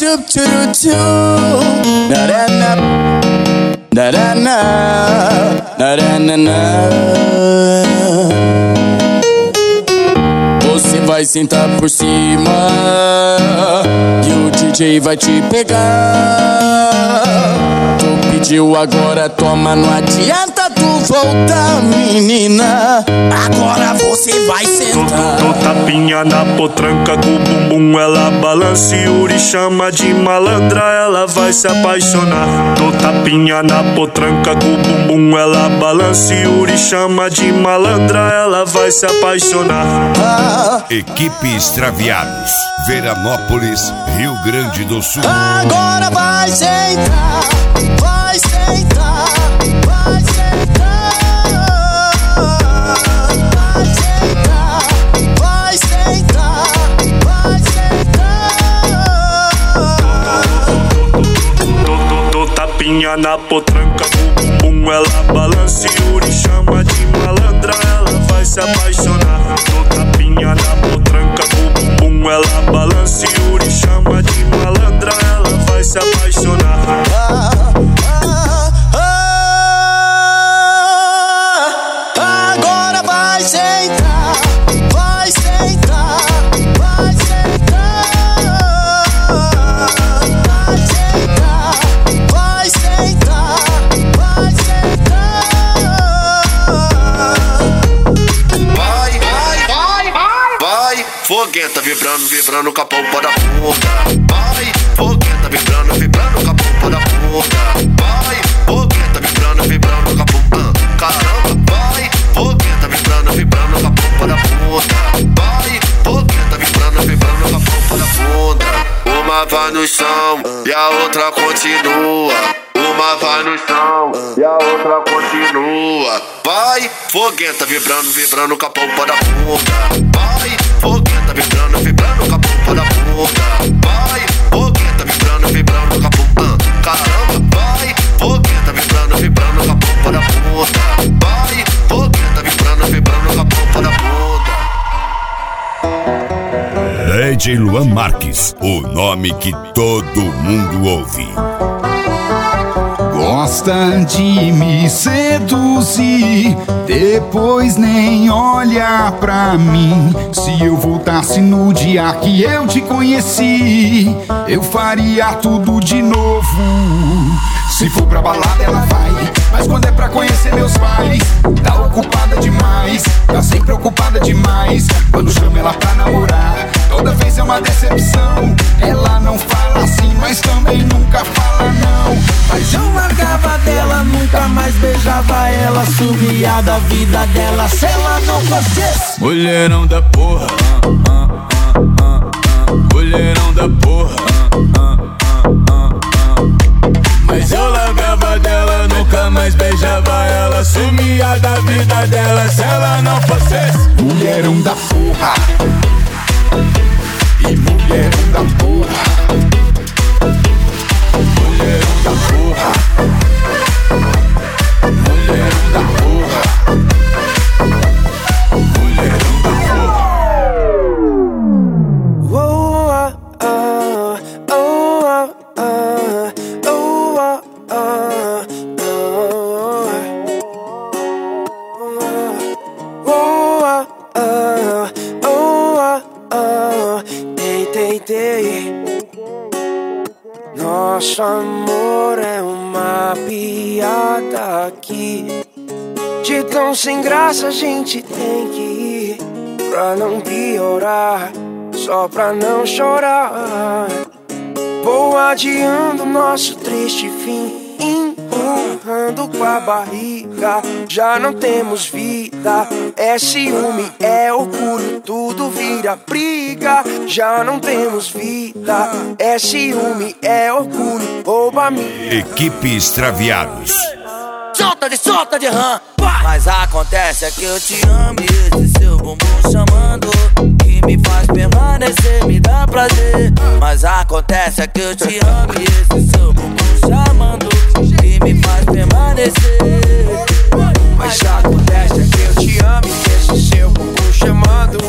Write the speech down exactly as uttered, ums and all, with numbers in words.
chup chup chup. Na na na na na na na na na. Você vai sentar por cima e o D J vai te pegar. Tu pediu, agora toma, não adianta tu voltar, menina. Agora você vai sentar. Tô tapinha na potranca com o bumbum ela balança e Yuri chama de malandra, ela vai se apaixonar. Tô tapinha na potranca com o bumbum ela balança e Yuri chama de malandra, ela vai se apaixonar. Ah. Equipe Extraviados, Veranópolis, Rio Grande do Sul. Agora vai sentar, vai sentar, vai sentar, vai sentar, vai sentar, vai sentar. Tô, tô, tô tapinha na potranca com o bumbum ela balança e Yuri chama de malandra, ela vai se apaixonar. Tô tapinha na potranca com o bumbum ela balança e Yuri chama de malandra, ela vai se apaixonar. Ah, ah, ah. Agora vai sentar, vai sentar, vai sentar, vai sentar, vai sentar, vai sentar. Vai, vai, vai, vai, vai. Fogueta vibrando, vibrando com a polpa da bunda. Vai, fogueta vibrando, vibrando com a polpa da bunda. Vai, fogueta vibrando, vibrando com a polpa. Caramba, vai, fogueta vibrando, vibrando com a polpa da bunda. Vai, fogueta vibrando, vibrando com a polpa da bunda. Uma vai no chão e a outra continua. Uma vai no chão e a outra continua. Vai, fogueta vibrando, vibrando com a polpa da bunda. Vai, fogueta vibrando, vibrando com a polpa da bunda. Vai, fogueta vibrando, vibrando com a polpa. Caramba, vai, fogueta vibrando, vibrando com a polpa da bunda. Vai, fogueta vibrando, vibrando com a polpa da bunda. D J Luan Marques, o nome que todo mundo ouve. Gosta de me seduzir, depois nem olha pra mim. Se eu voltasse no dia que eu te conheci, eu faria tudo de novo. Se for pra balada ela vai, mas quando é pra conhecer meus pais, tá ocupada demais, tá sempre ocupada demais. Quando chamo ela pra namorar, toda vez é uma decepção. Ela não fala assim, mas também nunca fala não. Mas eu largava dela, nunca mais beijava ela, sumia da vida dela se ela não fosse. Mulherão da porra, uh, uh, uh, uh, uh. Mulherão da porra, uh, uh, uh, uh, uh. Mas eu largava dela, nunca mais beijava ela, sumia da vida dela se ela não fosse. Mulherão da porra, e mulherão da porra, mulherão da porra, mulherão da porra, mulherão da porra. Oh, ah, ah, oh, ah, ah, oh, ah, ah, oh, ah, ah, oh, ah, ah, dei, dei, dei. Nosso amor é uma piada aqui. De tão sem graça a gente tem que ir, pra não piorar, só pra não chorar. Vou adiando nosso triste fim, empurrando com a barriga. Já não temos vida, é ciúme, é orgulho, tudo vira briga. Já não temos vida, é ciúme, é orgulho, rouba-me. Equipe Extraviados. Solta de, solta de rã. Mas acontece é que eu te amo e esse seu bumbum chamando, que me faz permanecer, me dá prazer. Mas acontece é que eu te amo e esse seu bumbum chamando, que me faz permanecer. Mas acontece é que eu te amo e esse seu bumbum chamando,